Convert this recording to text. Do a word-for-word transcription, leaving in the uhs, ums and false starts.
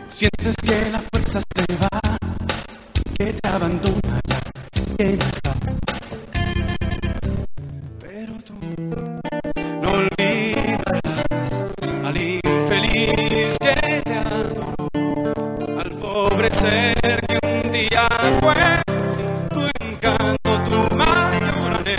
Sientes que la fuerza se va, que te abandona